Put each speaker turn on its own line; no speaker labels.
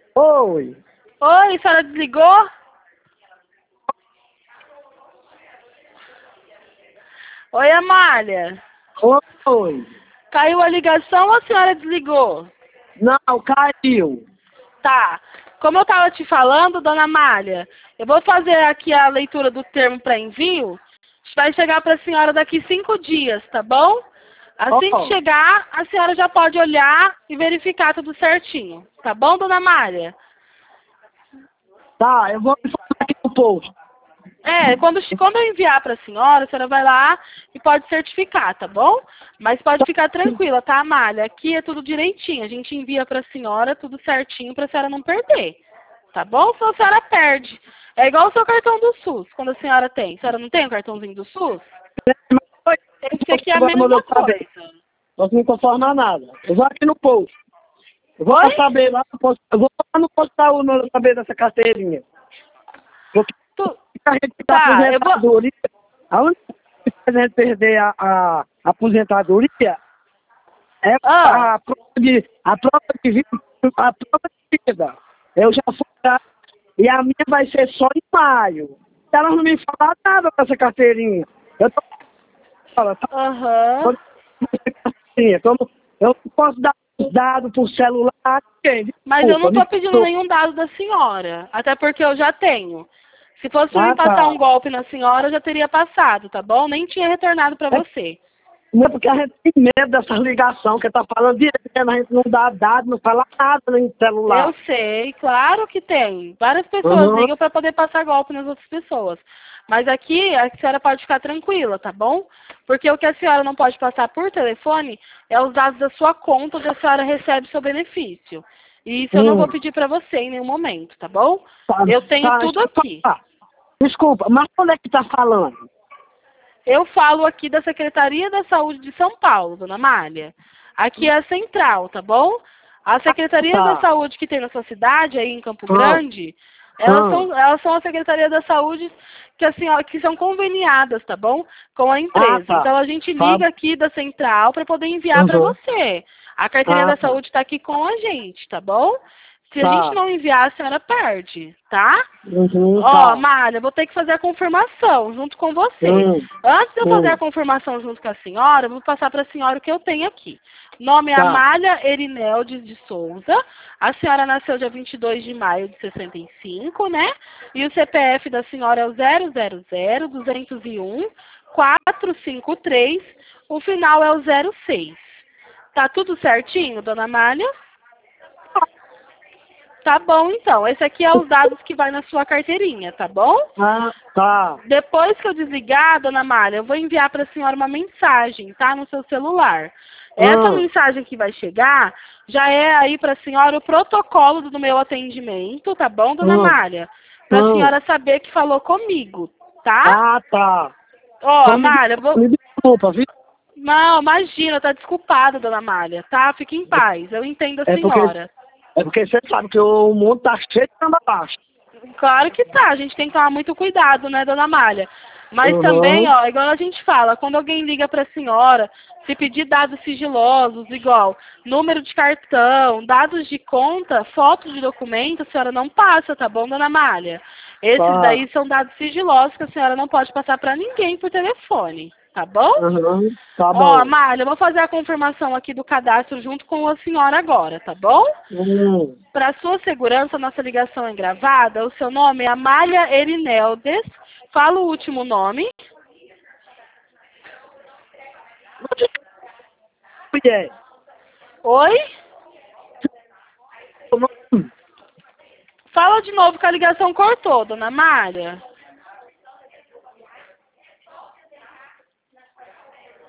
Oi.
Oi, a senhora desligou? Oi, Amália.
Oi.
Caiu a ligação ou a senhora desligou?
Não, caiu.
Tá. Como eu estava te falando, dona Amália, eu vou fazer aqui a leitura do termo para envio. Vai chegar para a senhora daqui 5 dias, tá bom? Assim que chegar, a senhora já pode olhar e verificar tudo certinho. Tá bom, dona Amália?
Tá, eu vou me falar aqui no post.
Quando eu enviar para a senhora vai lá e pode certificar, tá bom? Mas pode ficar tranquila, tá, Amália? Aqui é tudo direitinho. A gente envia para a senhora tudo certinho para a senhora não perder, tá bom? Senão a senhora perde. É igual o seu cartão do SUS, quando a senhora tem. A senhora não tem o cartãozinho do SUS? Esse aqui é a mesma coisa.
Posso não conformar nada. Eu vou aqui no post. Eu vou
Oi?
saber lá no post. Eu vou lá no postar o número saber dessa carteirinha. Porque a gente tá
Tá, eu vou...
aposentadoria. A única coisa que faz a gente perder a aposentadoria é a prova de vida. A prova de vida. Eu já fui lá e a minha vai ser só em maio. Ela não me fala nada dessa carteirinha. Eu tô falando,
Aham.
como eu não posso dar os dados por celular a ninguém.
Mas eu não
Desculpa, me
estou pedindo
desculpa.
nenhum dado da senhora. Até porque eu já tenho. Se fosse pra mim
Ah,
passar
tá.
um golpe na senhora, eu já teria passado, tá bom? Nem tinha retornado para você.
Não é porque a gente tem medo dessa ligação que tá falando direto, a gente não dá dado, não fala nada no celular.
Eu sei, claro que tem. Várias pessoas
Uhum.
ligam para poder passar golpe nas outras pessoas. Mas aqui a senhora pode ficar tranquila, tá bom? Porque o que a senhora não pode passar por telefone é os dados da sua conta onde a senhora recebe seu benefício. E isso eu não vou pedir para você em nenhum momento, tá bom?
Tá,
Eu tenho
tá,
tudo aqui.
desculpa, mas quando é que tá falando?
Eu falo aqui da Secretaria da Saúde de São Paulo, dona Amália. Aqui é a central, tá bom? A Secretaria da
Tá.
Saúde que tem na sua cidade, aí em Campo
Ah,
Grande, elas são a Secretaria da Saúde que são conveniadas, tá bom? Com a empresa.
tá.
Então a gente
Tá.
liga aqui da central para poder enviar para
Uhum.
você. A carteirinha da
Tá.
saúde está aqui com a gente, tá bom? Se a gente
Tá.
não enviar, a senhora perde, tá?
Uhum,
Ó,
tá.
Malha, vou ter que fazer a confirmação junto com você.
Hum,
Antes de eu fazer a
hum,
confirmação junto com a senhora, eu vou passar para a senhora o que eu tenho aqui. Nome é
tá.
Amália Erineldes de Souza. A senhora nasceu dia 22 de maio de 65, né? E o CPF da senhora é o 000-201 453. O final é o 06. Tá tudo certinho, dona Amália? Tá bom, então. Esse aqui é os dados que vai na sua carteirinha, tá bom?
Ah, tá.
Depois que eu desligar, dona Mária, eu vou enviar para a senhora uma mensagem, tá? No seu celular. Essa
Hum,
mensagem que vai chegar já é aí para a senhora o protocolo do meu atendimento, tá bom, dona
hum,
Mária? Para a
hum.
senhora saber que falou comigo, tá?
Ah, tá.
Ó,
Então
Mária, eu vou...
me desculpa, viu?
Não, imagina, tá desculpada, dona Mária, tá? Fique em paz, eu entendo a
É porque,
senhora.
é porque você sabe que o mundo tá cheio de cama baixa.
Claro que tá, a gente tem que tomar muito cuidado, né, dona Malha? Mas também,
Uhum.
ó, igual a gente fala, quando alguém liga pra senhora, se pedir dados sigilosos, igual número de cartão, dados de conta, foto de documento, a senhora não passa, tá bom, dona Malha? Esses
Tá.
daí são dados sigilosos que a senhora não pode passar pra ninguém por telefone, tá bom?
Uhum. Tá
Ó,
bom.
Amália, eu vou fazer a confirmação aqui do cadastro junto com a senhora agora, tá bom?
Hum.
Para sua segurança, nossa ligação é gravada. O seu nome é Amália Erineldes. Fala o último nome.
Mulher.
Oi? Fala de novo que a ligação cortou, dona Amália.